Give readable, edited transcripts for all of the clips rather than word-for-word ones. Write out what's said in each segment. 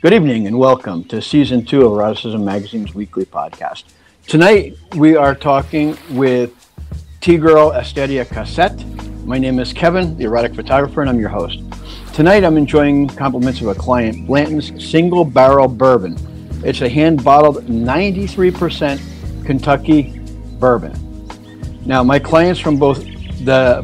Good evening and welcome to Season 2 of Eroticism Magazine's weekly podcast. Tonight we are talking with T-Girl Asteria Cassette. My name is Kevin, the erotic photographer, and I'm your host. Tonight I'm enjoying compliments of a client, Blanton's Single Barrel Bourbon. It's a hand-bottled 93% Kentucky bourbon. Now my clients from both the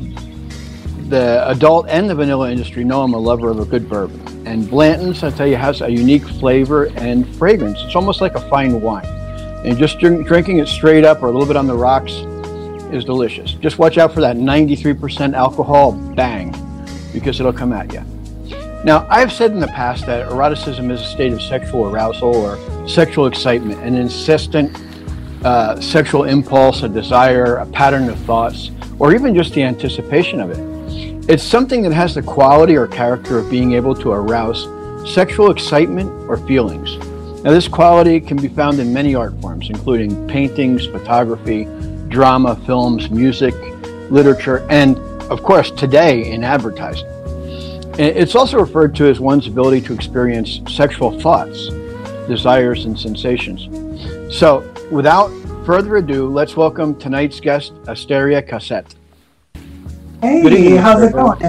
adult and the vanilla industry know I'm a lover of a good bourbon. And Blanton's, I tell you, has a unique flavor and fragrance. It's almost like a fine wine. And just drinking it straight up or a little bit on the rocks is delicious. Just watch out for that 93% alcohol bang, because it'll come at you. Now, I've said in the past that eroticism is a state of sexual arousal or sexual excitement, an insistent sexual impulse, a desire, a pattern of thoughts, or even just the anticipation of it. It's something that has the quality or character of being able to arouse sexual excitement or feelings. Now, this quality can be found in many art forms, including paintings, photography, drama, films, music, literature, and, of course, today in advertising. It's also referred to as one's ability to experience sexual thoughts, desires, and sensations. So, without further ado, let's welcome tonight's guest, Asteria Cassette. Hey, good evening, how's it going?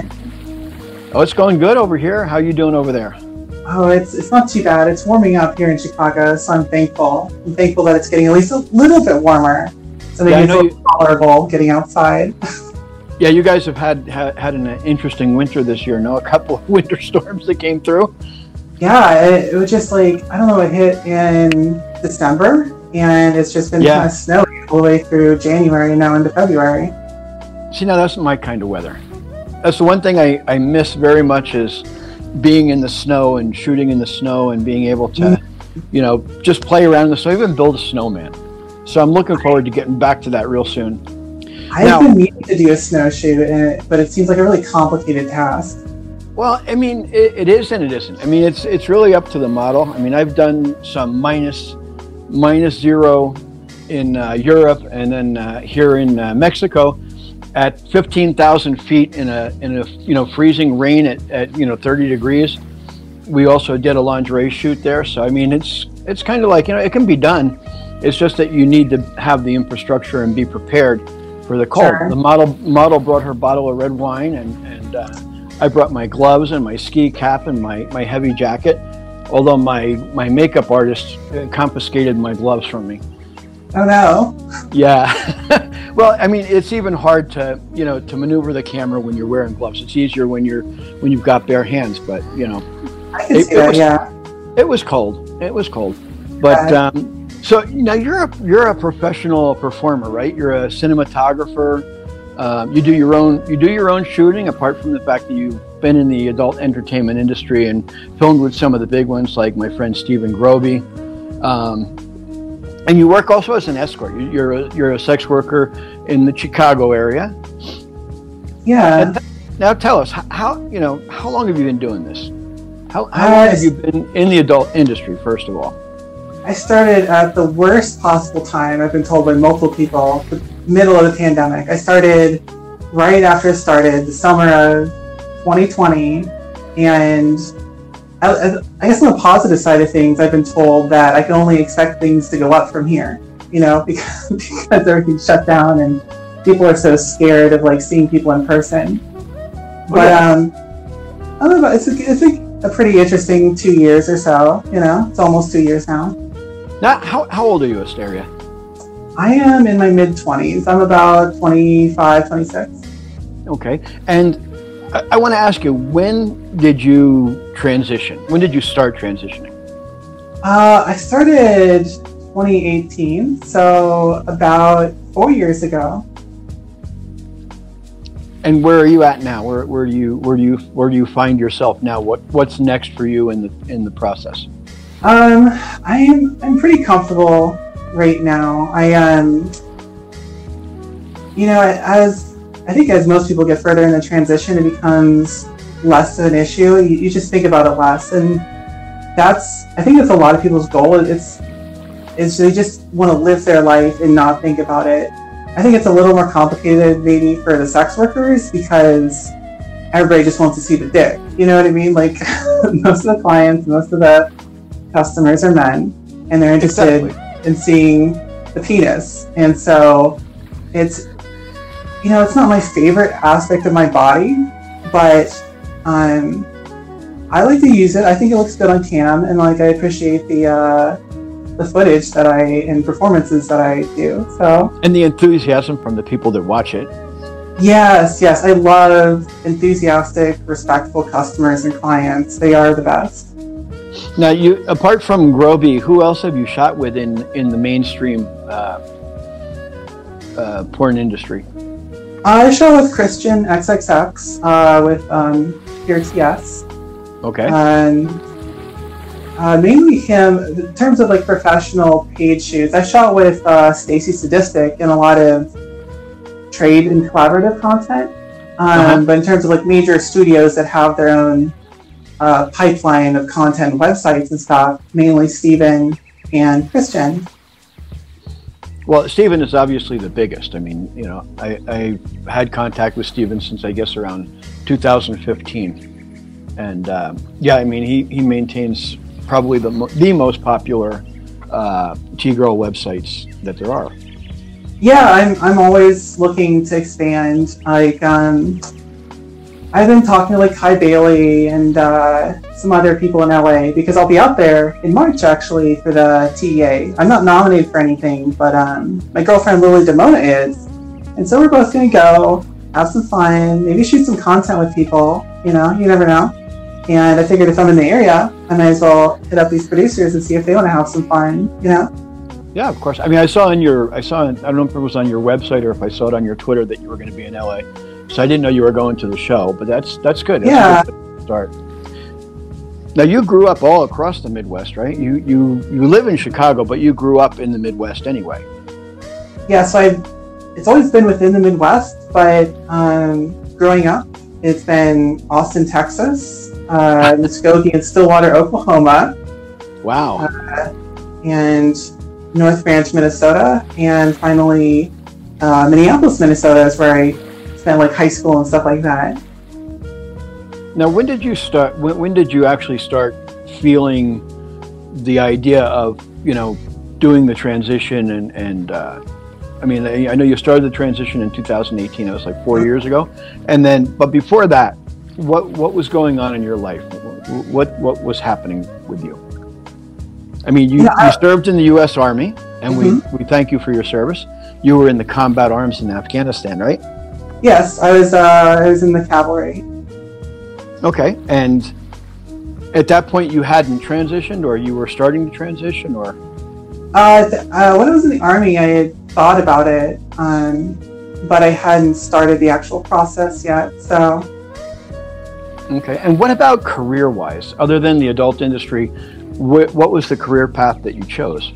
Oh, it's going good over here. How are you doing over there? Oh, it's not too bad. It's warming up here in Chicago, so I'm thankful. I'm thankful that it's getting at least a little bit warmer. So maybe it's a little tolerable getting outside. Yeah, you guys have had an interesting winter this year, no? A couple of winter storms that came through. Yeah, it was just like, I don't know, it hit in December, and it's just been kind of snowy all the way through January and now into February. See, now that's my kind of weather. That's the one thing I miss very much is being in the snow and shooting in the snow and being able to, just play around in the snow, even build a snowman. So I'm looking forward to getting back to that real soon. I've been meaning to do a snowshoe, but it seems like a really complicated task. Well, I mean, it is and it isn't. I mean, it's really up to the model. I mean, I've done some minus zero in Europe and then here in Mexico. At 15,000 feet in a freezing rain at 30 degrees. We also did a lingerie shoot there. So I mean it's kind of like, it can be done. It's just that you need to have the infrastructure and be prepared for the cold. Sure. The model brought her bottle of red wine and I brought my gloves and my ski cap and my heavy jacket. Although my makeup artist confiscated my gloves from me. Oh no. Yeah. Well, I mean, it's even hard to maneuver the camera when you're wearing gloves. It's easier when you've got bare hands, but I can see that, yeah. It was cold. It was cold. But so now you're a professional performer, right? You're a cinematographer. You do your own shooting, apart from the fact that you've been in the adult entertainment industry and filmed with some of the big ones like my friend Stephen Groby. And you work also as an escort. You're a sex worker in the Chicago area. Yeah. Now tell us how long have you been doing this? How long have you been in the adult industry? First of all, I started at the worst possible time. I've been told by multiple people, the middle of the pandemic. I started right after it started, the summer of 2020, and I guess on the positive side of things, I've been told that I can only expect things to go up from here, because everything's shut down and people are so scared of seeing people in person. But I don't know, it's a pretty interesting 2 years or so. It's almost 2 years now. Now, how old are you, Asteria? I am in my mid-20s. I'm about 25, 26. Okay, and I want to ask you, when did you transition? When did you start transitioning? I started 2018, so about 4 years ago. And where are you at now? Where do you find yourself now? What's next for you in the process? I'm pretty comfortable right now. As most people get further in the transition, it becomes less of an issue. You just think about it less, and I think that's a lot of people's goal. It's they just want to live their life and not think about it. I think it's a little more complicated maybe for the sex workers because everybody just wants to see the dick. You know what I mean? Like most of the clients, most of the customers are men, and they're interested in seeing the penis. And so it's, it's not my favorite aspect of my body, but I like to use it. I think it looks good on cam, and I appreciate the footage and performances that I do. So, and the enthusiasm from the people that watch it. Yes, I love enthusiastic, respectful customers and clients. They are the best. Now, apart from Groby, who else have you shot with in the mainstream porn industry? I shot with Christian XXX with Pure TS. Okay. And mainly him in terms of professional paid shoots. I shot with Stacy Sadistic in a lot of trade and collaborative content. But in terms of major studios that have their own pipeline of content websites and stuff, mainly Steven and Christian. Well, Steven is obviously the biggest. I mean, I had contact with Steven since I guess around 2015. And I mean, he maintains probably the most popular T-Girl websites that there are. Yeah, I'm always looking to expand. I've been talking to Kai Bailey and some other people in LA, because I'll be out there in March actually for the TEA. I'm not nominated for anything, but my girlfriend Lily Demona is, and so we're both gonna go have some fun, maybe shoot some content with people. You never know. And I figured if I'm in the area, I might as well hit up these producers and see if they want to have some fun. Yeah, of course. I mean, I saw I don't know if it was on your website or if I saw it on your Twitter that you were going to be in LA. So I didn't know you were going to the show, but that's good. That's a good start. Now, you grew up all across the Midwest, right? You live in Chicago, but you grew up in the Midwest anyway. Yeah, so it's always been within the Midwest, but growing up, it's been Austin, Texas, Muskogee and Stillwater, Oklahoma. Wow. And North Branch, Minnesota, and finally Minneapolis, Minnesota is where I spent high school and stuff like that. Now, when did you start? When did you actually start feeling the idea of doing the transition? And I mean, I know you started the transition in 2018. It was 4 years ago, but before that, what was going on in your life? What was happening with you? I mean, you served in the U.S. Army, and we thank you for your service. You were in the combat arms in Afghanistan, right? Yes, I was in the cavalry. Okay, and at that point you hadn't transitioned, or you were starting to transition, or? When I was in the Army, I had thought about it, but I hadn't started the actual process yet, so. Okay, and what about career-wise? Other than the adult industry, what was the career path that you chose?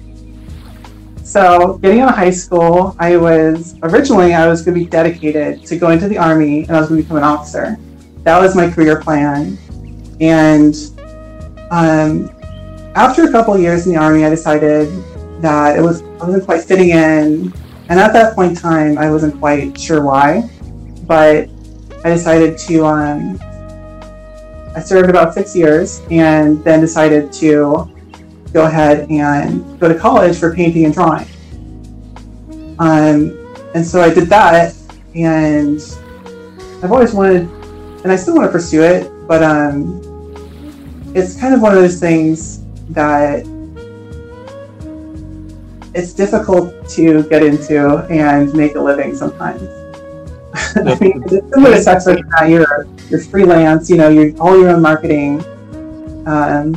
So, getting out of high school, I was going to be dedicated to going to the Army, and I was going to become an officer. That was my career plan. And after a couple of years in the Army, I decided that I wasn't quite fitting in. And at that point in time, I wasn't quite sure why. But I decided to, I served about 6 years and then decided to go ahead and go to college for painting and drawing. And so I did that, and I've always wanted, and I still want to pursue it, but it's kind of one of those things that it's difficult to get into and make a living sometimes. I mean, it's similar to sex work. You're freelance, you're all your own marketing, and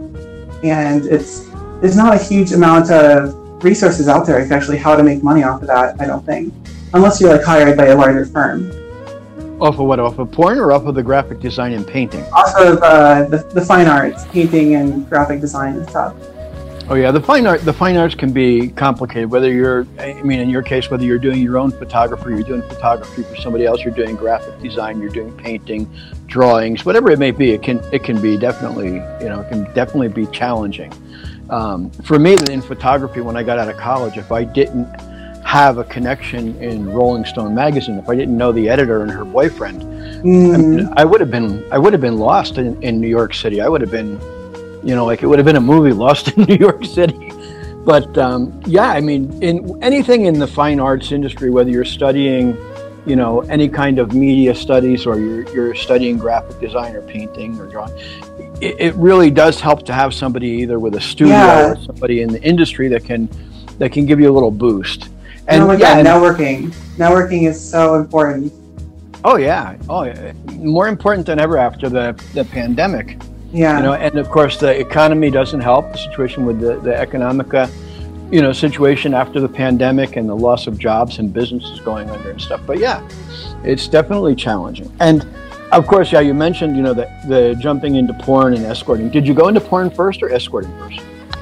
there's not a huge amount of resources out there actually how to make money off of that, I don't think, unless you're hired by a larger firm. Off of what? Off of porn, or off of the graphic design and painting? Off of the fine arts, painting and graphic design and stuff. Oh yeah, the fine arts can be complicated. Whether in your case, whether you're doing your own photography, you're doing photography for somebody else, you're doing graphic design, you're doing painting, drawings, whatever it may be, it can be definitely, it can definitely be challenging. For me, in photography, when I got out of college, if I didn't have a connection in Rolling Stone magazine, if I didn't know the editor and her boyfriend, I would have been lost in New York City. I would have been like it would have been a movie, Lost in New York City. But yeah, I mean, in anything in the fine arts industry, whether you're studying, any kind of media studies, or you're studying graphic design or painting or drawing, it really does help to have somebody either with a studio or somebody in the industry that can give you a little boost. And networking is so important. Oh yeah, more important than ever after the pandemic. Yeah. And of course the economy doesn't help. The situation with the economic, situation after the pandemic and the loss of jobs and businesses going under and stuff. But yeah, it's definitely challenging. And of course, yeah, you mentioned, the jumping into porn and escorting. Did you go into porn first or escorting first?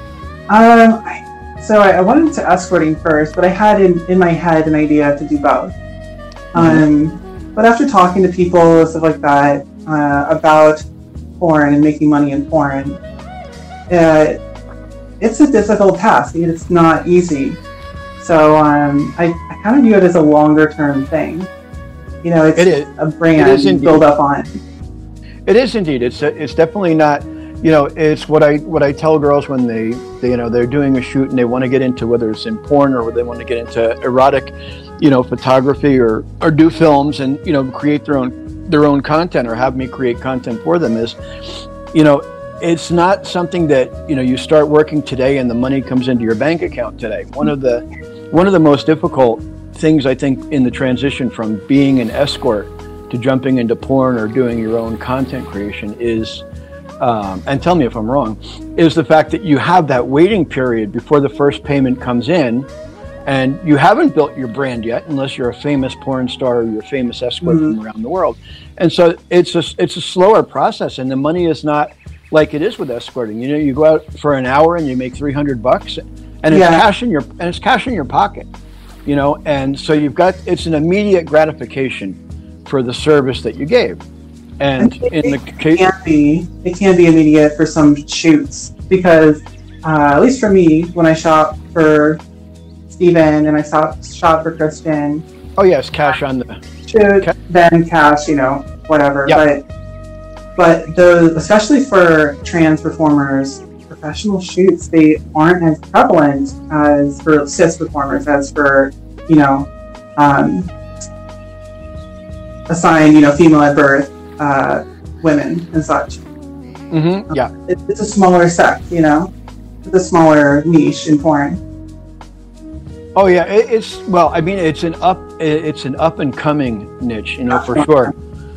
So I went into escorting first, but I had in my head an idea to do both. But after talking to people and stuff like that about porn and making money in porn, it's a difficult task. It's not easy. So I kind of view it as a longer term thing. It's it is. A brand you build up on. It is indeed. It's definitely not. It's what I tell girls when they're doing a shoot and they want to get into, whether it's in porn or they want to get into erotic, photography or do films and create their own content or have me create content for them, is it's not something that you start working today and the money comes into your bank account today. One of the most difficult things I think in the transition from being an escort to jumping into porn or doing your own content creation is, and tell me if I'm wrong, is the fact that you have that waiting period before the first payment comes in, and you haven't built your brand yet unless you're a famous porn star or you're a famous escort from around the world. And so it's a slower process, and the money is not like it is with escorting. You go out for an hour and you make $300, and it's cash in your pocket. And so it's an immediate gratification for the service that you gave. And in the case, it can be immediate for some shoots, because at least for me, when I shot for Steven and I shot for Christian. Oh yes, cash on the shoot, then cash, whatever. Yep. But those, especially for trans performers, professional shoots, they aren't as prevalent as for cis performers, as for assigned female at birth women and such. Yeah, it's a smaller sect, it's a smaller niche in porn. Oh yeah, it's an up and coming niche, for sure.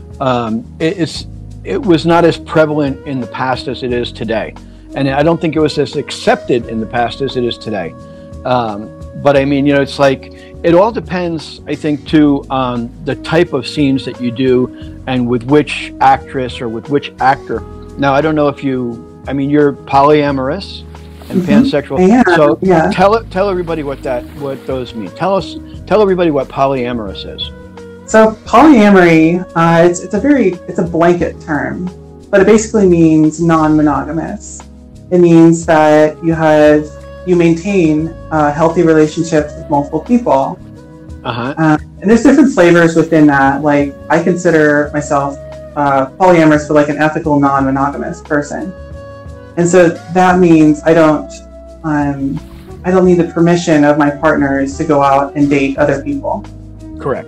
It was not as prevalent in the past as it is today, and I don't think it was as accepted in the past as it is today. But I mean, it's like, it all depends, I think, too, on the type of scenes that you do and with which actress or with which actor. Now, I don't know if you're polyamorous and pansexual. So tell everybody what those mean. Tell everybody what polyamorous is. So polyamory, it's a blanket term, but it basically means non-monogamous. It means that you maintain healthy relationships with multiple people. And there's different flavors within that. Like, I consider myself polyamorous, but like an ethical non-monogamous person. And so that means I don't need the permission of my partners to go out and date other people. Correct.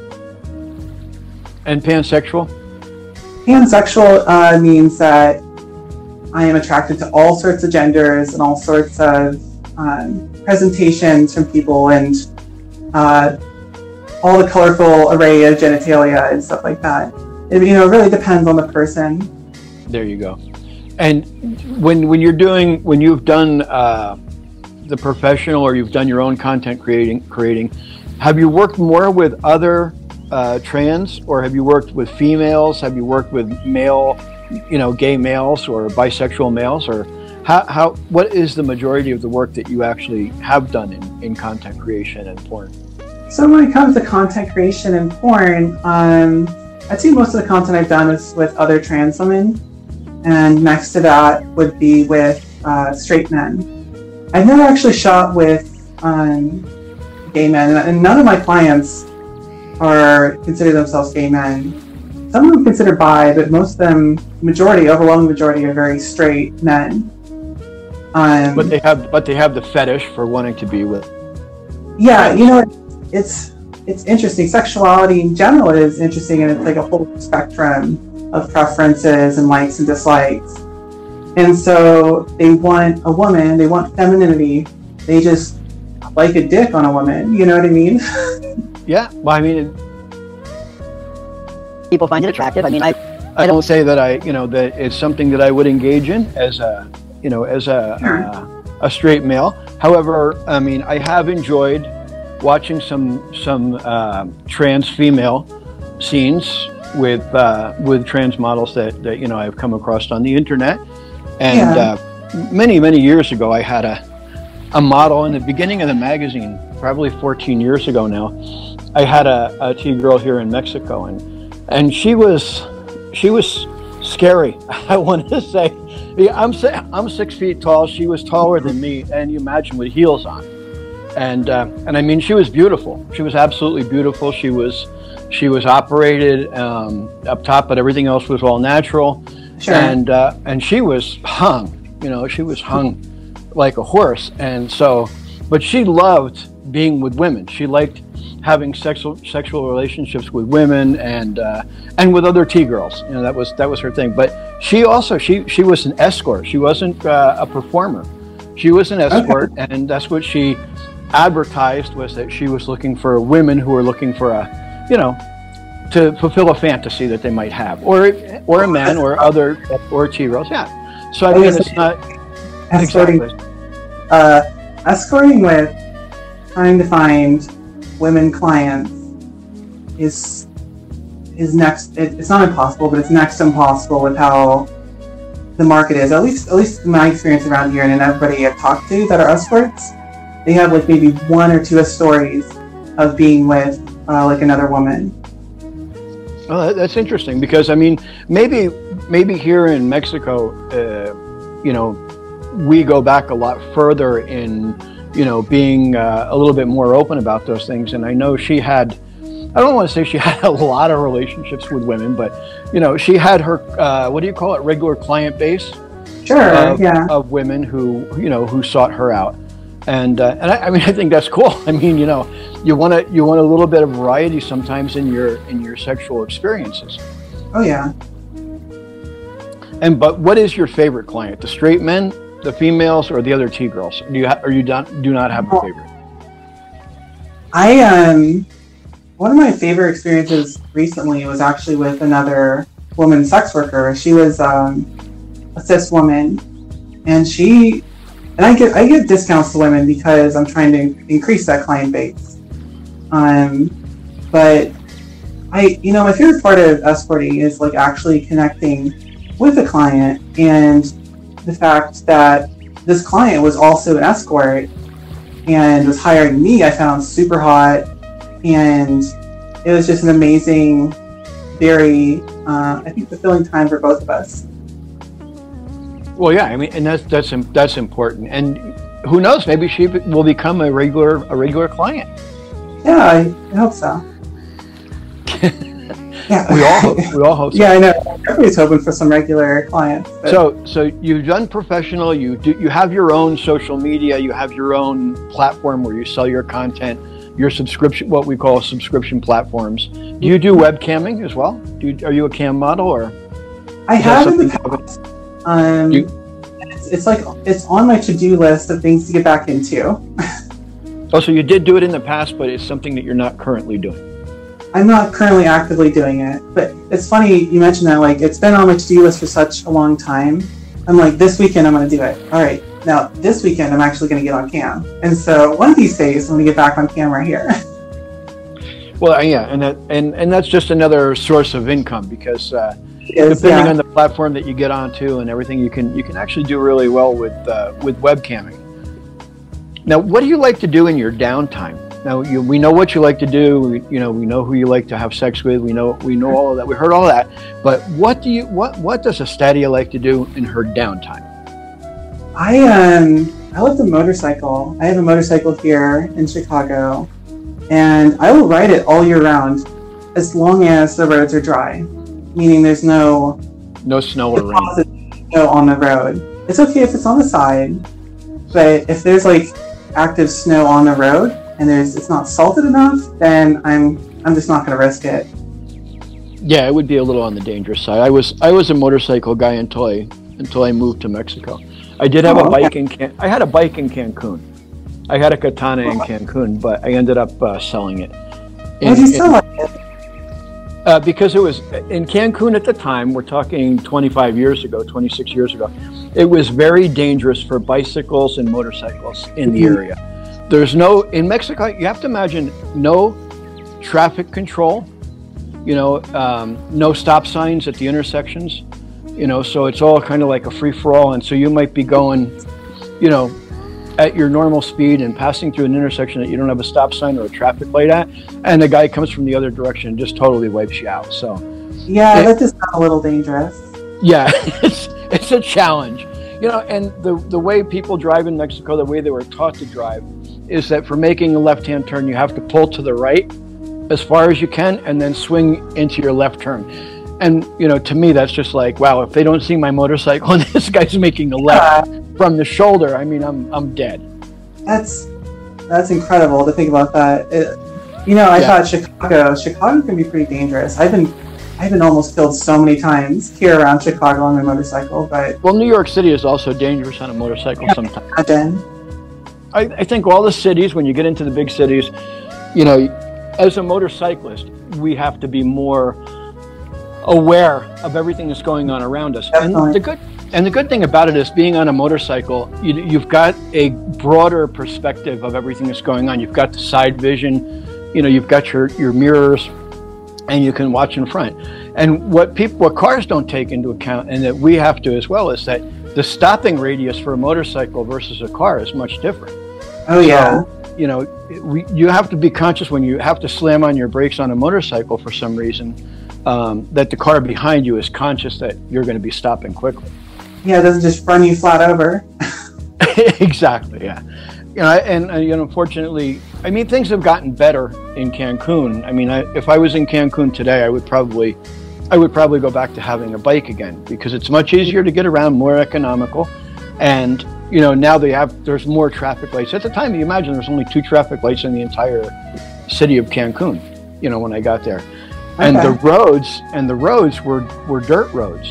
And pansexual? Pansexual means that I am attracted to all sorts of genders and all sorts of presentations from people, and all the colorful array of genitalia and stuff like that. It really depends on the person. There you go. And when you've done the professional, or you've done your own content creating, have you worked more with other trans, or have you worked with females? Have you worked with male, gay males or bisexual males, or what is the majority of the work that you actually have done in content creation and porn? So when it comes to content creation and porn, I'd say most of the content I've done is with other trans women, and next to that would be with straight men. I've never actually shot with gay men, and none of my clients consider themselves gay men. some of them consider bi, but most of them, overwhelming majority, are very straight men. But they have the fetish for wanting to be with. Yeah, it's interesting. Sexuality in general is interesting, and it's like a whole spectrum of preferences and likes and dislikes. And so they want a woman, they want femininity, they just like a dick on a woman, you know what I mean? Yeah, well, I mean, people find it attractive. I mean, I don't say that that it's something that I would engage in as a straight male. However, I mean, I have enjoyed watching some trans female scenes with trans models that I've come across on the internet. And many years ago, I had a model in the beginning of the magazine, probably 14 years ago now. I had a T-girl here in Mexico, and she was scary. I want to say, I'm 6 feet tall. She was taller than me, and you imagine with heels on. And I mean, she was beautiful. She was absolutely beautiful. She was operated up top, but everything else was all natural. Sure. And she was hung. She was hung like a horse. And so, but she loved being with women. She liked having sexual relationships with women and with other T-girls. That was her thing. But she also she was an escort. She wasn't a performer. She was an escort, okay. And that's what she advertised, was that she was looking for women who were looking for to fulfill a fantasy that they might have, or a man, or T-girls. Yeah. So I mean, it's not escorting. Exactly. Escorting with trying to find women clients is next. It's not impossible, but it's next to impossible with how the market is. At least in my experience around here, and everybody I've talked to that are escorts, they have like maybe one or two stories of being with like another woman. Oh, that's interesting, because I mean, maybe here in Mexico, we go back a lot further in, being a little bit more open about those things. And I know she had, I don't want to say she had a lot of relationships with women, but she had her what do you call it, regular client base. Sure. Of women who sought her out. And I mean, I think that's cool. I mean, you want a little bit of variety sometimes in your sexual experiences. Oh yeah. But what is your favorite client? The straight men, the females, or the other T-girls? Do not have a favorite? One of my favorite experiences recently was actually with another woman sex worker. She was a cis woman, and I get discounts to women because I'm trying to increase that client base. But my favorite part of escorting is like actually connecting with a client, and the fact that this client was also an escort and was hiring me, I found super hot, and it was just an amazing, very, I think, fulfilling time for both of us. Well, yeah, I mean, and that's important. And who knows? Maybe she will become a regular client. Yeah, I hope so. Yeah, we all hope so. Yeah, I know. Everybody's hoping for some regular clients. But... So you've done professional. You have your own social media. You have your own platform where you sell your content. Your subscription, what we call subscription platforms. Do you do webcamming as well? Are you a cam model, or? I have in the past. It's on my to-do list of things to get back into. Oh, so you did do it in the past, but it's something that you're not currently doing. I'm not currently actively doing it, but it's funny you mentioned that. Like, it's been on my to-do list for such a long time. I'm like, this weekend I'm going to do it. All right, now this weekend I'm actually going to get on cam, and so one of these days I'm going to get back on camera here. Well, yeah, and that's just another source of income, because depending on the platform that you get onto and everything, you can actually do really well with webcamming. Now, what do you like to do in your downtime? Now, we know what you like to do. We know who you like to have sex with. We know all of that. We heard all of that. But what does Estadia like to do in her downtime? I like to motorcycle. I have a motorcycle here in Chicago, and I will ride it all year round, as long as the roads are dry. meaning there's no snow or rain. Snow on the road. It's okay if it's on the side, but if there's like active snow on the road and it's not salted enough, then I'm just not going to risk it. Yeah, it would be a little on the dangerous side. I was a motorcycle guy until I moved to Mexico. I did have a bike I had a bike in Cancun. I had a Katana in Cancun, but I ended up selling it. Why did you sell it? Because it was in Cancun at the time. We're talking 25 years ago, 26 years ago. It was very dangerous for bicycles and motorcycles in the area. There's in Mexico, you have to imagine no traffic control. No stop signs at the intersections, so it's all kind of like a free-for-all. And so you might be going, at your normal speed and passing through an intersection that you don't have a stop sign or a traffic light at, and the guy comes from the other direction and just totally wipes you out. So yeah, that just sounds a little dangerous. Yeah, it's a challenge. And the way people drive in Mexico, the way they were taught to drive, is that for making a left-hand turn, you have to pull to the right as far as you can and then swing into your left turn. And, to me, that's just like, wow, if they don't see my motorcycle and this guy's making a left from the shoulder, I mean, I'm dead. That's incredible to think about that. I thought Chicago can be pretty dangerous. I've been almost killed so many times here around Chicago on my motorcycle, but... Well, New York City is also dangerous on a motorcycle sometimes. Imagine. I think all the cities, when you get into the big cities, as a motorcyclist, we have to be more aware of everything that's going on around us. Definitely. And the good thing about it is, being on a motorcycle, you've got a broader perspective of everything that's going on. You've got the side vision, you've got your mirrors, and you can watch in front. And what cars don't take into account, and that we have to as well, is that the stopping radius for a motorcycle versus a car is much different. Oh yeah. So, you have to be conscious when you have to slam on your brakes on a motorcycle for some reason, that the car behind you is conscious that you're going to be stopping quickly. Yeah, it doesn't just run you flat over. Exactly, yeah. And unfortunately, I mean, things have gotten better in Cancun. I mean, if I was in Cancun today, I would probably go back to having a bike again, because it's much easier to get around, more economical, and now there's more traffic lights. At the time, you imagine there's only 2 traffic lights in the entire city of Cancun. When I got there, and the roads were dirt roads.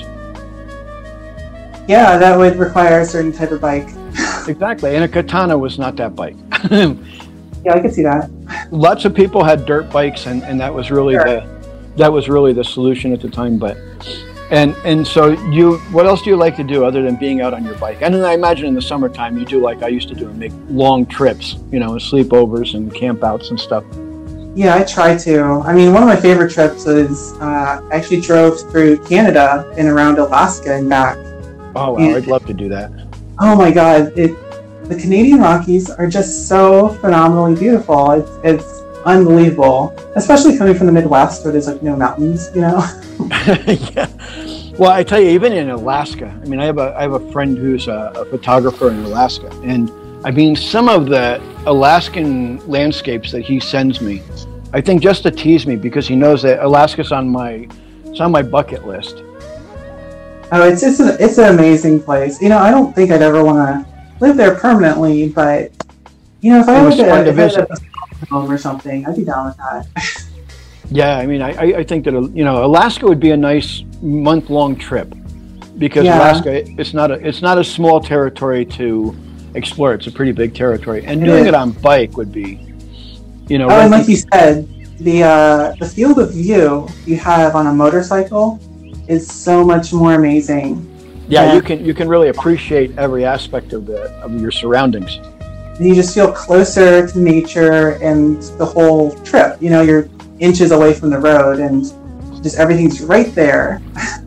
Yeah, that would require a certain type of bike. Exactly, and a Katana was not that bike. Yeah, I could see that. Lots of people had dirt bikes, and that was really the solution at the time. But and so what else do you like to do other than being out on your bike? And then I imagine in the summertime you do like I used to do, and make long trips, sleepovers and campouts and stuff. Yeah, I try to. I mean, one of my favorite trips is I actually drove through Canada and around Alaska and back. Oh, wow, I'd love to do that. Oh my God, the Canadian Rockies are just so phenomenally beautiful. It's unbelievable, especially coming from the Midwest where there's like no mountains, Yeah. Well, I tell you, even in Alaska, I mean, I have a friend who's a photographer in Alaska, and I mean, some of the Alaskan landscapes that he sends me, I think just to tease me, because he knows that Alaska's on my bucket list. Oh, it's an amazing place. I don't think I'd ever want to live there permanently, but if I had a home or something, I'd be down with that. Yeah, I mean, I think that Alaska would be a nice month-long trip, because Alaska, it's not a small territory to explore. It's a pretty big territory, and doing it on bike would be, and like you said, the field of view you have on a motorcycle is so much more amazing. Yeah, you can really appreciate every aspect of your surroundings. You just feel closer to nature and the whole trip. You're inches away from the road, and just everything's right there.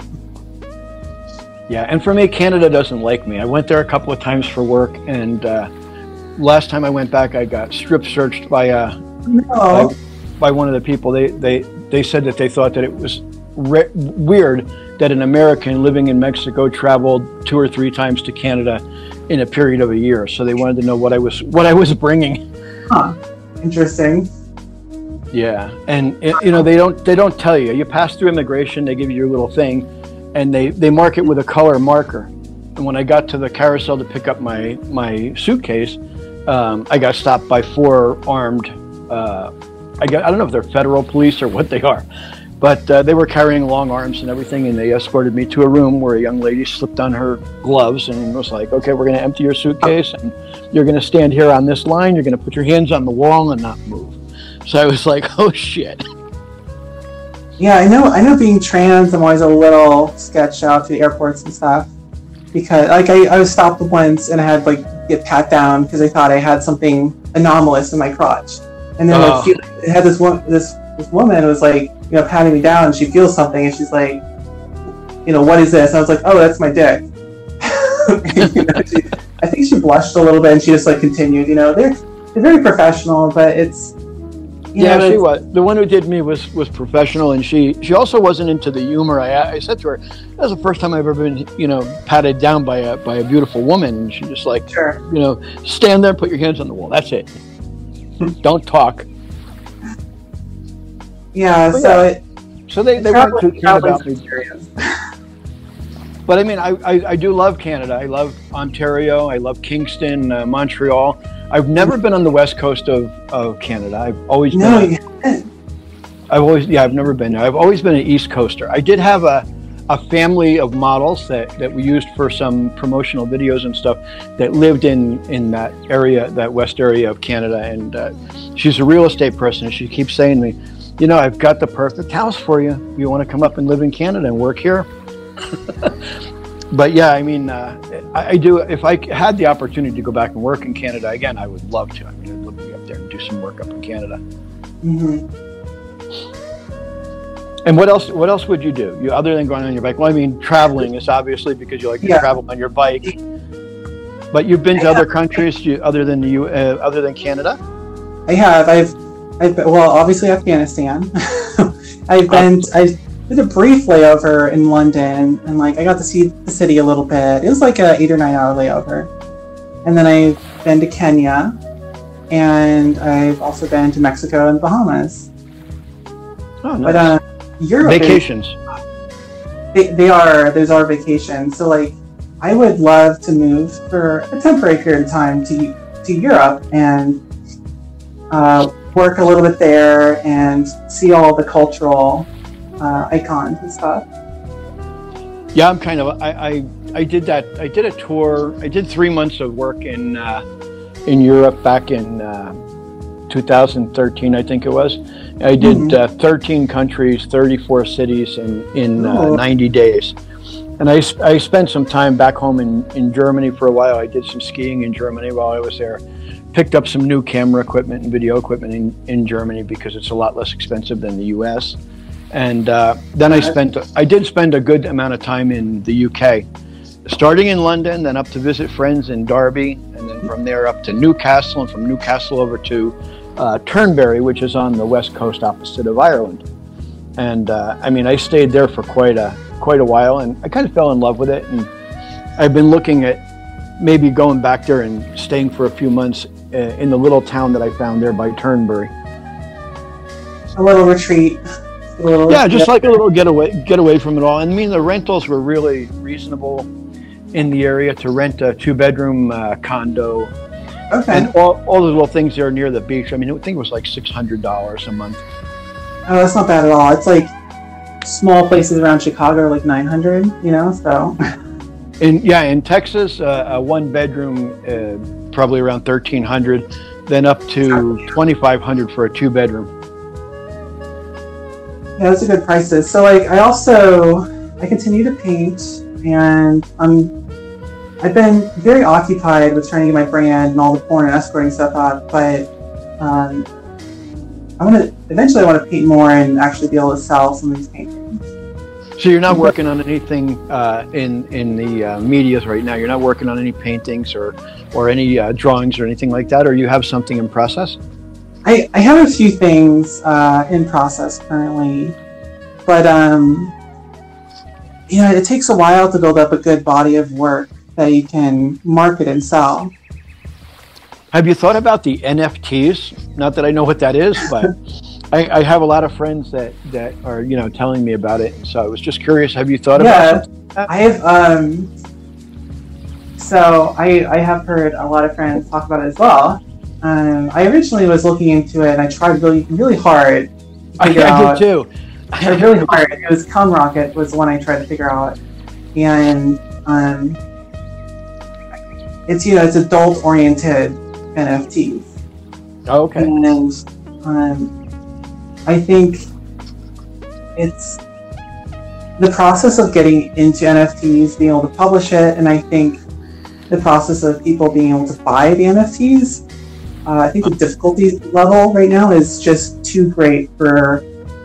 Yeah, and for me, Canada doesn't like me. I went there a couple of times for work, and last time I went back, I got strip searched by one of the people. They said that they thought that it was weird that an American living in Mexico traveled 2 or 3 times to Canada in a period of a year. So they wanted to know what I was bringing. Huh. Interesting. Yeah, and you know they don't tell you. You pass through immigration, they give you your little thing, and they mark it with a color marker. And when I got to the carousel to pick up my suitcase, I got stopped by four armed. I don't know if they're federal police or what they are, but they were carrying long arms and everything, and they escorted me to a room where a young lady slipped on her gloves and was like, "Okay, we're going to empty your suitcase, and you're going to stand here on this line. You're going to put your hands on the wall and not move." So I was like, "Oh shit." Yeah, I know. Being trans, I'm always a little sketched out to the airports and stuff because, like, I was stopped once and I had get pat down because I thought I had something anomalous in my crotch, and then it had this woman was patting me down, and she feels something, and she's like, what is this? And I was like, oh, that's my dick. I think she blushed a little bit, and she just continued. They're very professional, but it's. She was. The one who did me was professional, and she also wasn't into the humor. I said to her, "That was the first time I've ever been, patted down by a beautiful woman." And she just sure. Stand there, put your hands on the wall. That's it. Don't talk. Yeah. So they weren't too keen about me. But I mean, I do love Canada. I love Ontario. I love Kingston, Montreal. I've never been on the west coast of Canada. I've always been. I've never been there. I've always been an East Coaster. I did have a family of models that we used for some promotional videos and stuff that lived in that area, that west area of Canada. And she's a real estate person, and she keeps saying to me, I've got the perfect house for you. You want to come up and live in Canada and work here? But yeah, I mean, I do. If I had the opportunity to go back and work in Canada again, I would love to. I mean, I'd love to be up there and do some work up in Canada. Mm-hmm. And what else would you do? Other than going on your bike? Well, I mean, traveling is obviously because you like to travel on your bike. But you've been to other countries other than Canada? I have. I've obviously Afghanistan. I did a brief layover in London, and I got to see the city a little bit. It was like a 8 or 9 hour layover. And then I've been to Kenya, and I've also been to Mexico and the Bahamas. Oh, nice. But Europe vacations. Those are vacations. So I would love to move for a temporary period of time to Europe and work a little bit there and see all the cultural icons and stuff. Yeah, I'm kind of. I did that. I did a tour. I did 3 months of work in Europe back in 2013, I think it was. I did 13 countries, 34 cities in 90 days. And I spent some time back home in Germany for a while. I did some skiing in Germany while I was there. Picked up some new camera equipment and video equipment in Germany because it's a lot less expensive than the U.S. And then I did spend a good amount of time in the UK, starting in London, then up to visit friends in Derby, and then from there up to Newcastle, and from Newcastle over to Turnberry, which is on the west coast opposite of Ireland. And I stayed there for quite a while, and I kind of fell in love with it. And I've been looking at maybe going back there and staying for a few months in the little town that I found there by Turnberry. A little retreat. Just like a little get away from it all. And I mean, the rentals were really reasonable in the area to rent a 2-bedroom condo. Okay. And all the little things there near the beach. I mean, I think it was like $600 a month. Oh, that's not bad at all. It's like small places around Chicago are like $900, so. In Texas, a 1-bedroom, probably around $1,300, then up to $2,500 for a 2-bedroom. Yeah, those are good prices. So I continue to paint, and I've been very occupied with trying to get my brand and all the porn and escorting stuff up, but eventually I want to paint more and actually be able to sell some of these paintings. So you're not working on anything in the medias right now? You're not working on any paintings or any drawings or anything like that, or you have something in process? I have a few things in process currently, but it takes a while to build up a good body of work that you can market and sell. Have you thought about the NFTs? Not that I know what that is, but I have a lot of friends that are telling me about it, and so I was just curious. Have you thought about something like that? I have. So I have heard a lot of friends talk about it as well. I originally was looking into it, and I tried really hard to figure out. I did too. I tried really hard. It was CumRocket was the one I tried to figure out, and it's it's adult oriented NFTs. Oh, okay. And I think it's the process of getting into NFTs, being able to publish it, and I think the process of people being able to buy the NFTs. I think the difficulty level right now is just too great for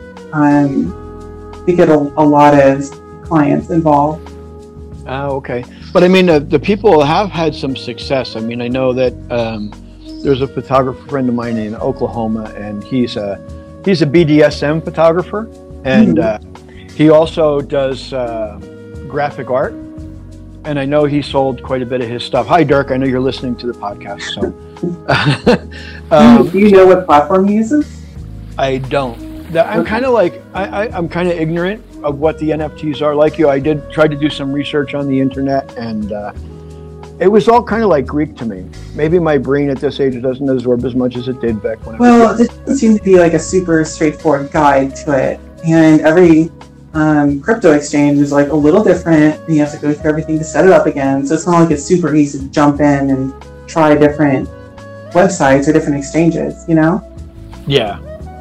to get a lot of clients involved. Oh, okay. But I mean, the people have had some success. I mean, I know that there's a photographer friend of mine in Oklahoma, and he's a BDSM photographer, and he also does graphic art. And I know he sold quite a bit of his stuff. Hi, Dirk. I know you're listening to the podcast. So, do you know what platform he uses? I don't. I'm kind of like I'm kind of ignorant of what the NFTs are. Like you, I did try to do some research on the internet, and it was all kind of like Greek to me. Maybe my brain at this age doesn't absorb as much as it did back when. Well, there doesn't seem to be like a super straightforward guide to it, and every crypto exchange is like a little different, and you have to go through everything to set it up again. So it's not like it's super easy to jump in and try different websites or different exchanges, Yeah.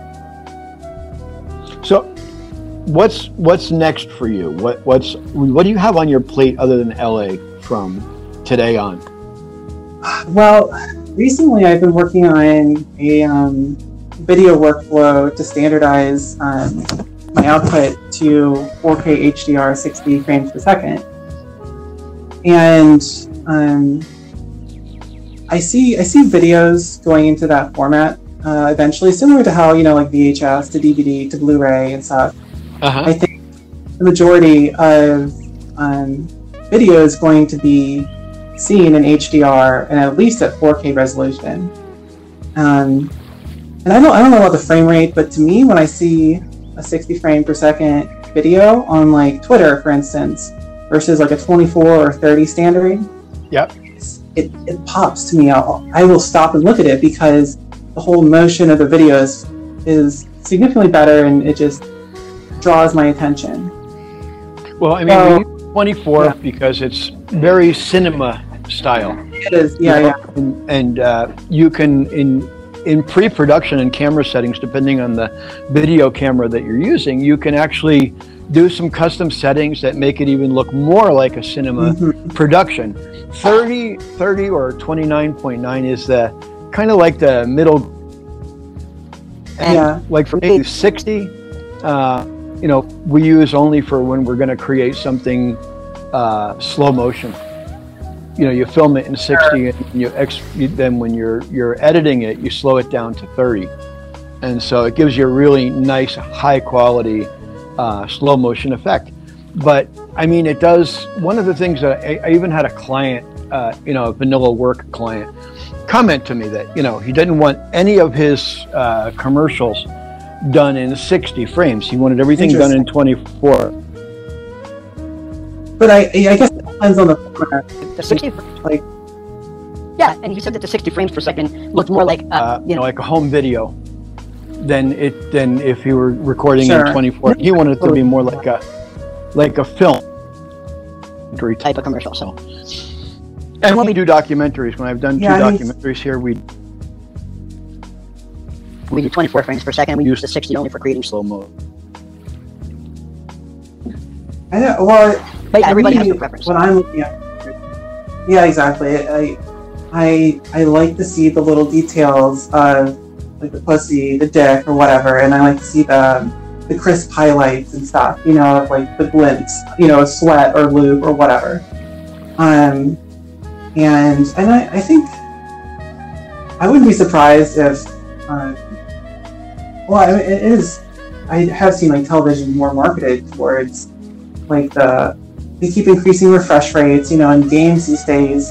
So, what's next for you? What do you have on your plate other than LA from today on? Well, recently I've been working on a video workflow to standardize my output to 4K HDR 60 frames per second, and I see videos going into that format eventually, similar to how like VHS to DVD to Blu-ray and stuff. I think the majority of video is going to be seen in HDR and at least at 4K resolution. And I don't know about the frame rate, but to me, when I see a 60 frame per second video on like Twitter, for instance, versus like a 24 or 30 standard, yep, it pops to me. I will stop and look at it because the whole motion of the video is significantly better, and it just draws my attention. Well, I mean, we use 24 because it's very cinema style. It is, yeah. And you can in pre-production and camera settings, depending on the video camera that you're using, you can actually do some custom settings that make it even look more like a cinema production. 30 or 29.9 is the kind of like the middle. And like for me, 60, we use only for when we're going to create something slow motion. You film it in 60, and then when you're editing it, you slow it down to 30, and so it gives you a really nice, high quality slow motion effect. But I mean, it does. One of the things that I even had a client, a vanilla work client, comment to me that he didn't want any of his commercials done in 60 frames. He wanted everything done in 24. But I guess it depends on the format. The 60, and he said that the 60 frames per second looked more like like a home video than if you were recording in 24. He wanted it to be more like a film type of commercial. So, and when we do documentaries, when I've done two documentaries here, we do 24 frames per second. We use the 60 only for creating slow mo. I know. Well, but everybody has their preference. When I'm looking at, exactly. I like to see the little details of like the pussy, the dick, or whatever, and I like to see the crisp highlights and stuff. Of like the glints, a sweat or lube or whatever. And I think I wouldn't be surprised if. It is. I have seen like television more marketed towards like they keep increasing refresh rates, in games these days.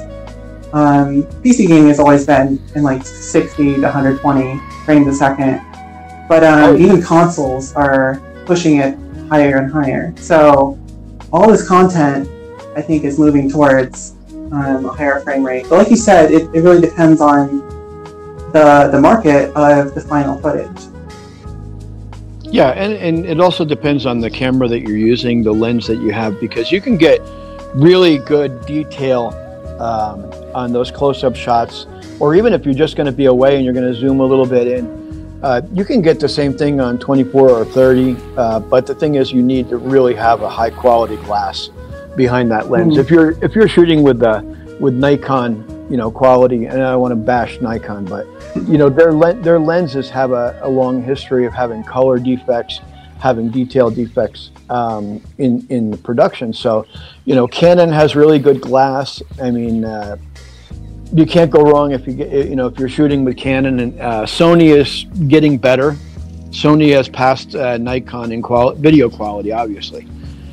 PC gaming has always been in like 60 to 120 frames a second. but even consoles are pushing it higher and higher. So all this content, I think, is moving towards a higher frame rate. But like you said, it really depends on the market of the final footage. Yeah, and it also depends on the camera that you're using, the lens that you have, because you can get really good detail on those close-up shots, or even if you're just going to be away and you're going to zoom a little bit in, you can get the same thing on 24 or 30, but the thing is you need to really have a high-quality glass behind that lens. If you're shooting with Nikon, quality, and I don't want to bash Nikon, but their lenses have a long history of having color defects, having detail defects in the production. So, Canon has really good glass. I mean, you can't go wrong if if you're shooting with Canon. And Sony is getting better. Sony has passed Nikon in video quality, obviously.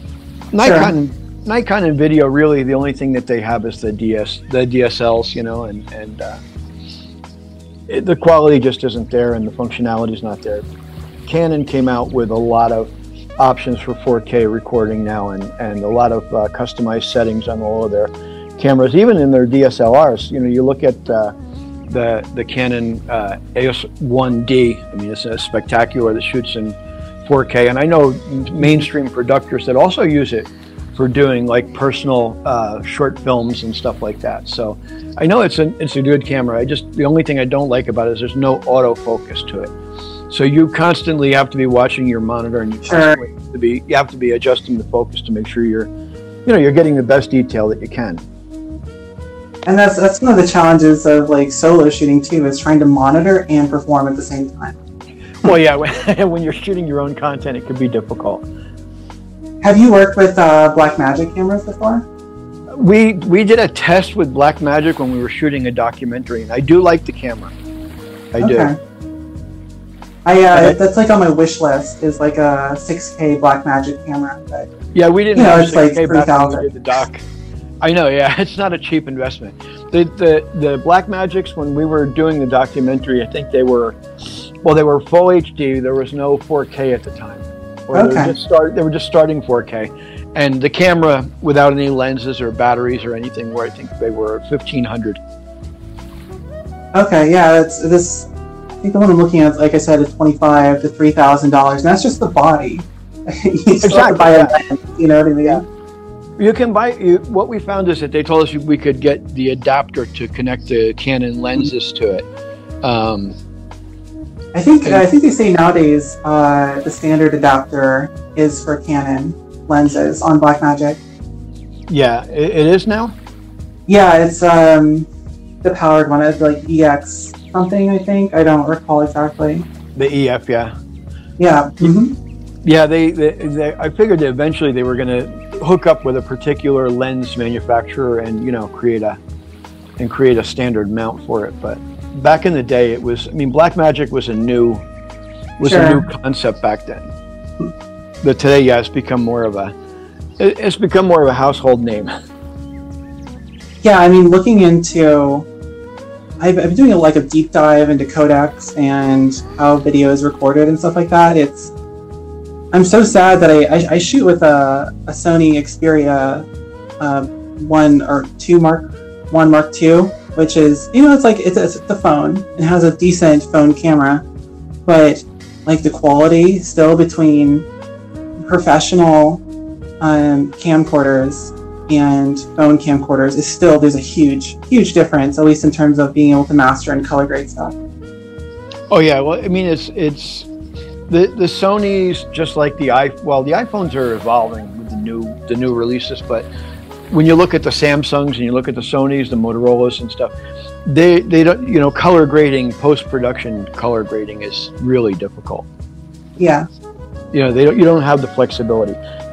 Nikon and video, really the only thing that they have is the DSLs, and the quality just isn't there, and the functionality is not there. Canon came out with a lot of options for 4K recording now, and a lot of customized settings on all of their cameras, even in their DSLRs. You look at the Canon EOS 1D. I mean, it's a spectacular that shoots in 4K, and I know mainstream producers that also use it for doing like personal short films and stuff like that. So I know it's a good camera. The only thing I don't like about it is there's no autofocus to it. So you constantly have to be watching your monitor, and you have to be adjusting the focus to make sure you're getting the best detail that you can. And that's one of the challenges of like solo shooting too, is trying to monitor and perform at the same time. Well, yeah, when you're shooting your own content, it can be difficult. Have you worked with Blackmagic cameras before? We did a test with Blackmagic when we were shooting a documentary, and I do like the camera. I do. That's like on my wish list, is like a 6K Blackmagic camera. But, yeah, we didn't have 6K like back when we did the doc. I know, yeah, it's not a cheap investment. The Blackmagics, when we were doing the documentary, I think they were full HD. There was no 4K at the time. They were just starting 4K, and the camera without any lenses or batteries or anything, where I think they were $1,500. Okay, yeah, this. I think the one I'm looking at, like I said, is $2,500 to $3,000, and that's just the body. You still have to buy a lens, you know what I mean? Yeah. You can buy. What we found is that they told us we could get the adapter to connect the Canon lenses to it. I think they say nowadays the standard adapter is for Canon lenses on Blackmagic. Yeah, it is now? Yeah, it's the powered one. It's like EX something, I think. I don't recall exactly. The EF, yeah. Yeah. Mm-hmm. Yeah, they I figured that eventually they were going to hook up with a particular lens manufacturer and create a standard mount for it, but back in the day, Blackmagic was a new concept back then. But today, yeah, it's become more of a household name. Yeah, I mean, looking into, I've been doing a deep dive into codecs and how video is recorded and stuff like that. I'm so sad that I shoot with a Sony Xperia 1 or 2 Mark II, which is, it's a phone. It has a decent phone camera, but like the quality still between professional camcorders and phone camcorders is still, there's a huge difference, at least in terms of being able to master and color grade stuff. Oh yeah, well, I mean, it's the Sonys, just like the iPhones are evolving with the new releases, but when you look at the Samsungs and you look at the Sonys, the Motorola's and stuff, they don't, color grading, post-production color grading is really difficult. Yeah. You don't have the flexibility.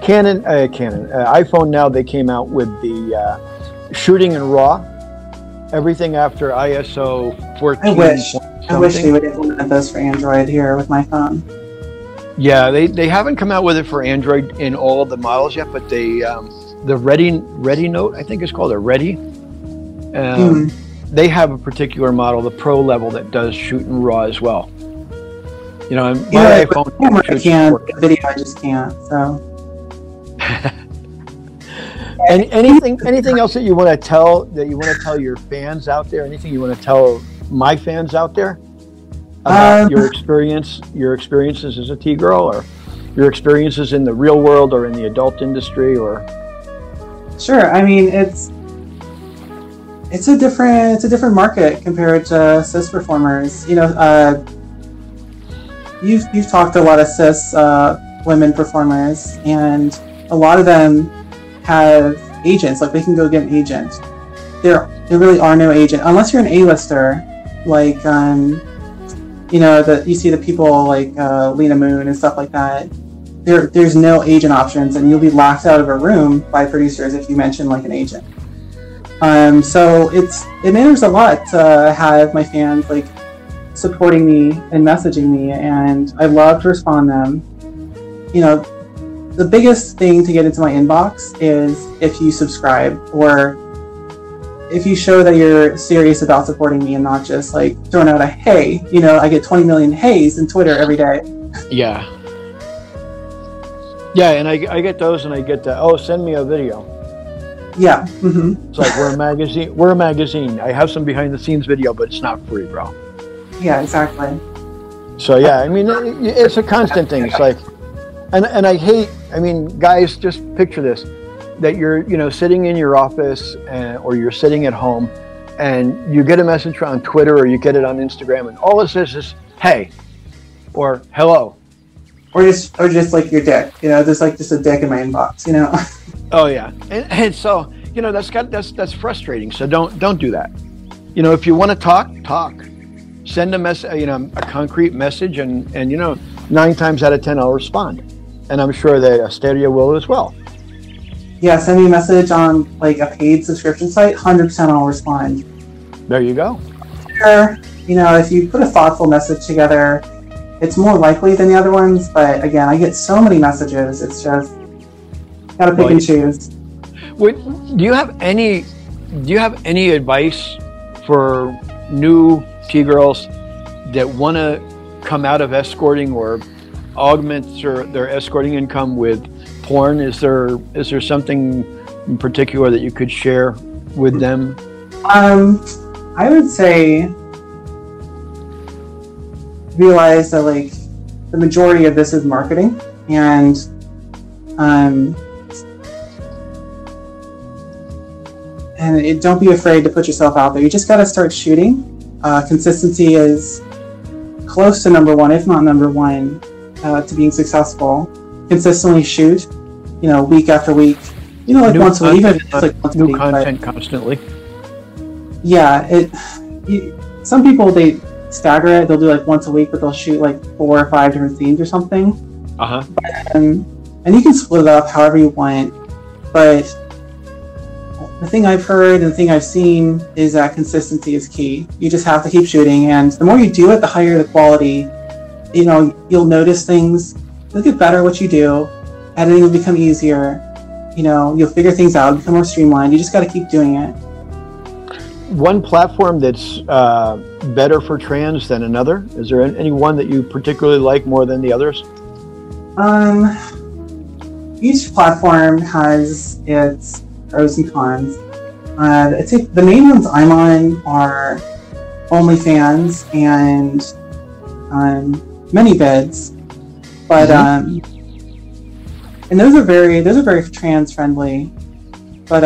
iPhone now, they came out with the shooting in RAW, everything after ISO 14. I wish they would implement this for Android here with my phone. Yeah, they haven't come out with it for Android in all of the models yet, but the Ready Note, I think it's called a Ready. They have a particular model, the Pro level, that does shoot in RAW as well. You know, You know, my like, iPhone. with camera I can, the video I just can't. So. Anything else that you want to tell your fans out there? Anything you want to tell my fans out there about your experiences as a T-girl, or your experiences in the real world or in the adult industry, or? Sure. I mean, it's a different market compared to cis performers. You know, you've talked to a lot of cis women performers, and a lot of them have agents. Like, they can go get an agent. There really are no agent unless you're an A-lister, like you know, you see the people like Lena Moon and stuff like that. There's no agent options, and you'll be laughed out of a room by producers if you mention like an agent. So it matters a lot to have my fans like supporting me and messaging me, and I love to respond to them. You know, the biggest thing to get into my inbox is if you subscribe, or if you show that you're serious about supporting me and not just like throwing out a hey. You know, I get 20 million heys in Twitter every day. Yeah. Yeah, and I get those, and I get the, oh, send me a video. Yeah. Mm-hmm. It's like, we're a magazine. We're a magazine. I have some behind the scenes video, but it's not free, bro. Yeah, exactly. So yeah, I mean, it's a constant thing. It's like, and I hate. I mean, guys, just picture this: that you're, you know, sitting in your office, or you're sitting at home, and you get a message on Twitter, or you get it on Instagram, and all it says is "Hey," or "Hello." Or just like your dick, you know, just a dick in my inbox, you know. Oh yeah, and so, you know, that's frustrating. So don't do that. You know, if you want to talk. Send a message, you know, a concrete message, and you know, 9 times out of 10 I'll respond, and I'm sure that Asteria will as well. Yeah, send me a message on like a paid subscription site. 100% I'll respond. There you go. Sure, you know, if you put a thoughtful message together, it's more likely than the other ones, but again, I get so many messages, it's just gotta pick and choose. Do you have any advice for new T-girls that want to come out of escorting or augment their escorting income with porn? Is there something in particular that you could share with them? I would say realize that like the majority of this is marketing, and don't be afraid to put yourself out there. You just got to start shooting. Consistency is close to number one, if not number one, to being successful. Consistently shoot, you know, week after week. You know, like new once a week, even if it's like once a new week, content constantly. Yeah, some people, they stagger it. They'll do like once a week, but they'll shoot like 4 or 5 different scenes or something. And you can split it up however you want. But the thing I've heard and the thing I've seen is that consistency is key. You just have to keep shooting, and the more you do it, the higher the quality. You know, you'll notice things. You'll get better at what you do. Editing will become easier. You know, you'll figure things out, become more streamlined. You just got to keep doing it. One platform that's better for trans than another? Is there any one that you particularly like more than the others? Each platform has its pros and cons. I'd say the main ones I'm on are OnlyFans and ManyVids, but and those are very trans friendly. But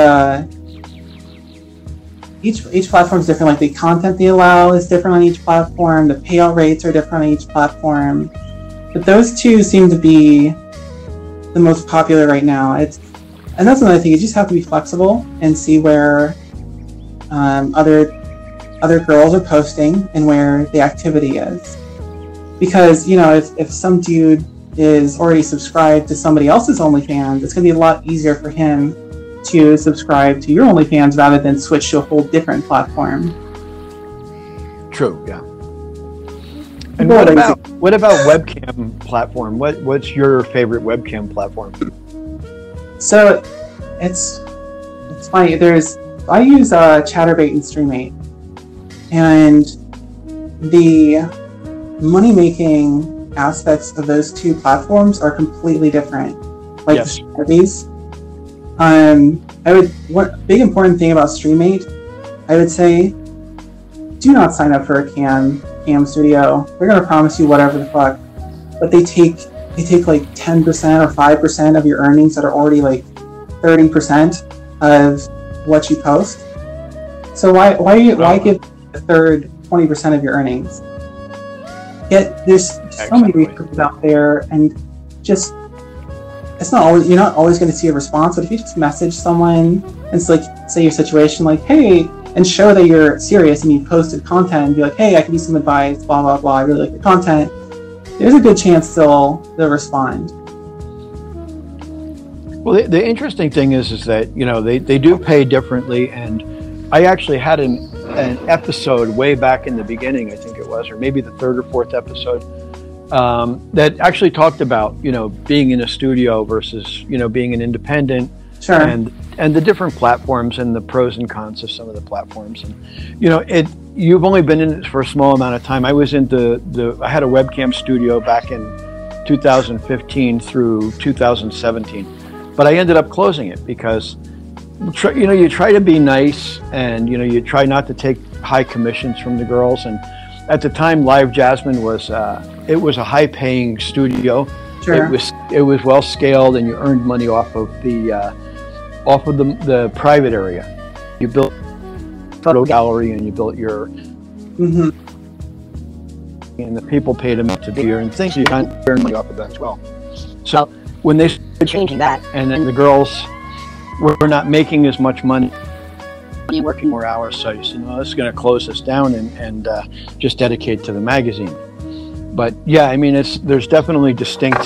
each platform is different. Like the content they allow is different on each platform. The payout rates are different on each platform. But those two seem to be the most popular right now. And that's another thing. You just have to be flexible and see where other girls are posting and where the activity is. Because, you know, if some dude is already subscribed to somebody else's OnlyFans, it's going to be a lot easier for him to subscribe to your OnlyFans rather than switch to a whole different platform. True, yeah. And what about webcam platform? What's your favorite webcam platform? So it's funny. I use Chaturbate and Streamate, and the money making aspects of those two platforms are completely different. Like Yes. the strategies. One big important thing about StreamMate, I would say, do not sign up for a cam studio. They're gonna promise you whatever the fuck, but they take like 10% or 5% of your earnings that are already like 30% of what you post. So why give a third 20% of your earnings? Yet there's so many resources out there, and just you're not always going to see a response. But if you just message someone and it's like, say your situation, like, hey, and show that you're serious and you posted content and be like, hey, I can use some advice, blah blah blah, I really like the content, there's a good chance they'll respond. Well, the interesting thing is that, you know, they do pay differently, and I actually had an episode way back in the beginning, I think it was, or maybe the third or fourth episode, that actually talked about, you know, being in a studio versus, you know, being an independent. Sure. And the different platforms and the pros and cons of some of the platforms. And, you know, you've only been in it for a small amount of time. I was in I had a webcam studio back in 2015 through 2017, but I ended up closing it because, you know, you try to be nice, and, you know, you try not to take high commissions from the girls. And at the time, Live Jasmine was it was a high-paying studio. Sure. It was well scaled, and you earned money off of the private area. You built a photo gallery, and you built your Mm-hmm. and the people paid them to be here and things. You kind of earn money off of that as well. So when they started changing that, and then the girls were not making as much money, working more hours, so you said, no, this is going to close this down and just dedicate to the magazine. But yeah, I mean, there's definitely distinct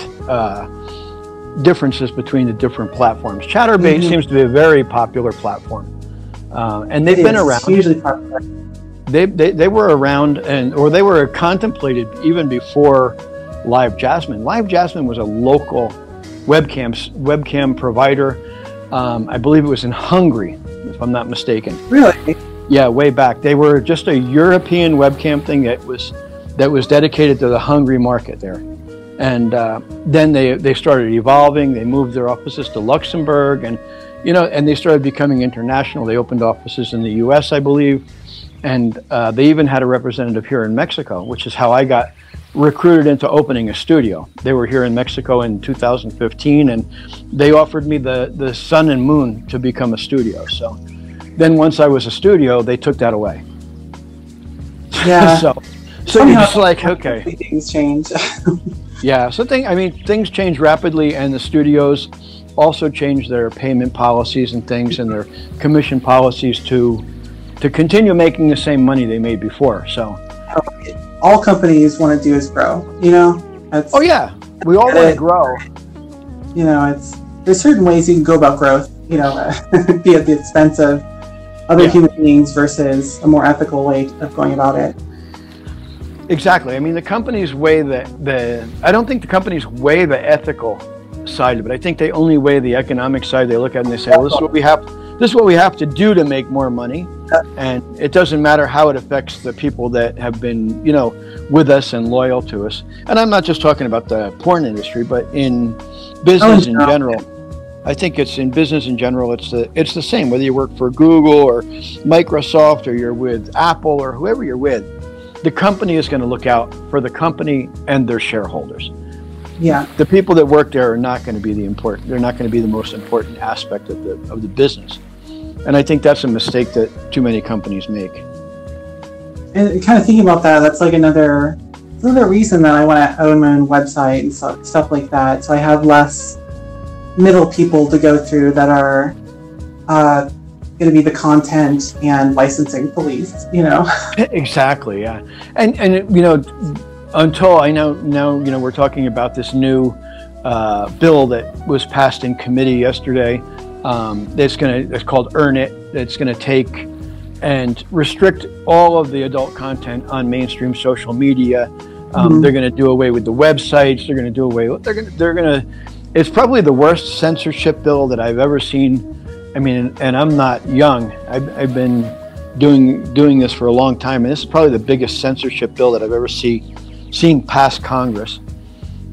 differences between the different platforms. Chatterbait seems to be a very popular platform, and they've been around. Hugely popular. They were around, or they were contemplated even before Live Jasmine. Live Jasmine was a local webcam provider. I believe it was in Hungary, if I'm not mistaken. Really? Yeah, way back. They were just a European webcam thing that was dedicated to the Hungary market there. And then they started evolving. They moved their offices to Luxembourg, and, you know, and they started becoming international. They opened offices in the U.S., I believe, and they even had a representative here in Mexico, which is how I got recruited into opening a studio. They were here in Mexico in 2015, and they offered me the sun and moon to become a studio. So then once I was a studio, they took that away. Yeah. so you're just like, okay. Things change. Yeah, things change rapidly, and the studios also change their payment policies and things, and their commission policies to continue making the same money they made before. So all companies want to do is grow, you know? Oh yeah, we all want to grow. You know, there's certain ways you can go about growth, you know, be at the expense of other human beings versus a more ethical way of going about it. Exactly. I mean, the companies weigh I don't think the companies weigh the ethical side of it. I think they only weigh the economic side. They look at it and they say, well, this is what we have to do to make more money. And it doesn't matter how it affects the people that have been, you know, with us and loyal to us. And I'm not just talking about the porn industry, but in business in general. I think it's in business in general, it's the same, whether you work for Google or Microsoft, or you're with Apple, or whoever you're with. The company is going to look out for the company and their shareholders. Yeah. The people that work there are not going to be they're not going to be the most important aspect of the business. And I think that's a mistake that too many companies make. And kind of thinking about that, that's like another reason that I want to own my own website and stuff like that. So I have less middle people to go through that are going to be the content and licensing police, you know? Exactly, yeah. And you know, until I now, you know, we're talking about this new bill that was passed in committee yesterday. It's called Earn It. It's going to take and restrict all of the adult content on mainstream social media. They're going to do away with the websites. They're going to do away with, they're going to, it's probably the worst censorship bill that I've ever seen. I mean, and I'm not young. I've been doing this for a long time, and this is probably the biggest censorship bill that I've ever seen pass Congress.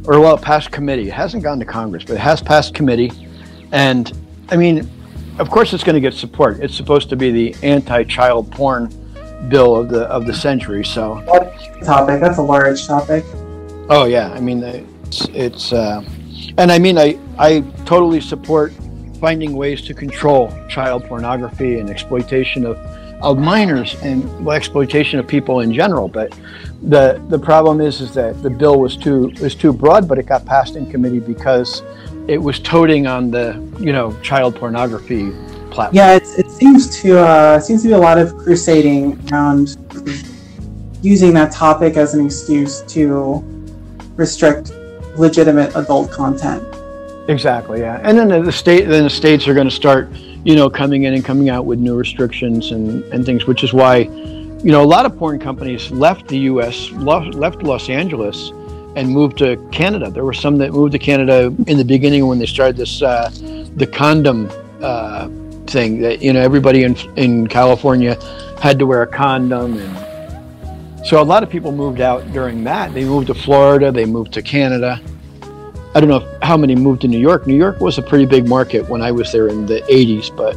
it passed committee. It hasn't gone to Congress, but it has passed committee. And I mean, of course, it's going to get support. It's supposed to be the anti-child porn bill of the century. So, What topic? That's a large topic. oh yeah, I mean, it's and I mean, I totally support finding ways to control child pornography and exploitation of minors and exploitation of people in general. But the problem is that the bill was too broad, but it got passed in committee because it was toting on the child pornography platform. Yeah, it seems to be a lot of crusading around using that topic as an excuse to restrict legitimate adult content. Exactly, yeah. And then the states are going to start, coming in and coming out with new restrictions and things, which is why, a lot of porn companies left the U.S., left Los Angeles, and moved to Canada. There were some that moved to Canada in the beginning when they started this the condom thing that everybody in California had to wear a condom, and so a lot of people moved out during that. They moved to Florida, they moved to Canada. I don't know how many moved to New York. New York was a pretty big market when I was there in the 80s, but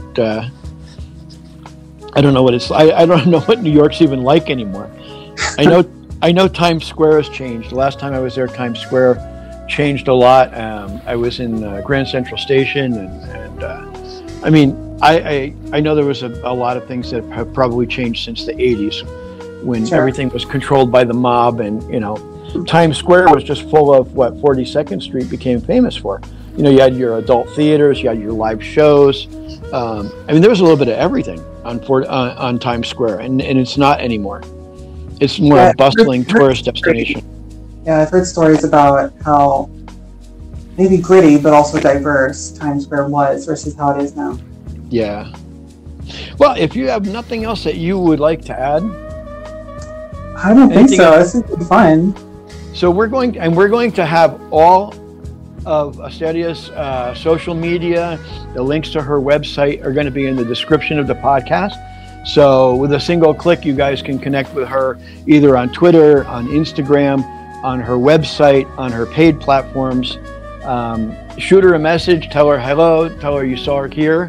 I don't know what it's. I don't know what New York's even like anymore. I know Times Square has changed. The last time I was there, Times Square changed a lot. I was in Grand Central Station, and I mean, I know there was a lot of things that have probably changed since the 80s when everything was controlled by the mob, and Times Square was just full of what 42nd Street became famous for. You had your adult theaters, you had your live shows. I mean, there was a little bit of everything on Times Square, and it's not anymore. It's more a bustling tourist destination. Yeah, I've heard stories about how maybe gritty but also diverse Times Square was versus how it is now. Yeah. Well, if you have nothing else that you would like to add, I don't think so. This has been fun. So we're going to have all of Astedia's social media. The links to her website are going to be in the description of the podcast. So with a single click, you guys can connect with her either on Twitter, on Instagram, on her website, on her paid platforms. Shoot her a message, tell her hello, tell her you saw her here,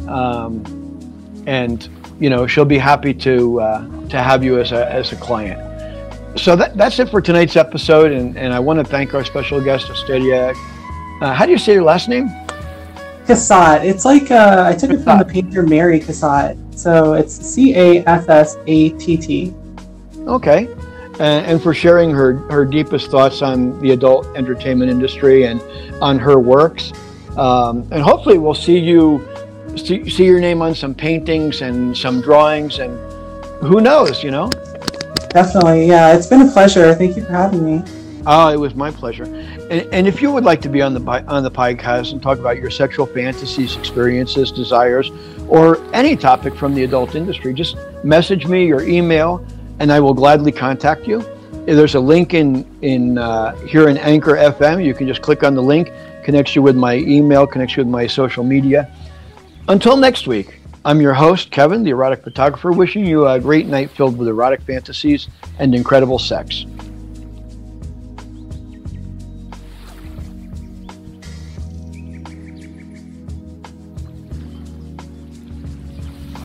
and she'll be happy to have you as a client. So that's it for tonight's episode, and I want to thank our special guest, Astedia. How do you say your last name? Cassatt. It's like I took it from the painter Mary Cassatt. So it's Cassatt. Okay. And for sharing her deepest thoughts on the adult entertainment industry and on her works. And hopefully we'll see your name on some paintings and some drawings, and who knows, Definitely, yeah. It's been a pleasure. Thank you for having me. Oh, it was my pleasure. And if you would like to be on the podcast and talk about your sexual fantasies, experiences, desires, or any topic from the adult industry, just message me or email, and I will gladly contact you. There's a link in here in Anchor FM. You can just click on the link, connects you with my email, connects you with my social media. Until next week, I'm your host, Kevin, the erotic photographer, wishing you a great night filled with erotic fantasies and incredible sex.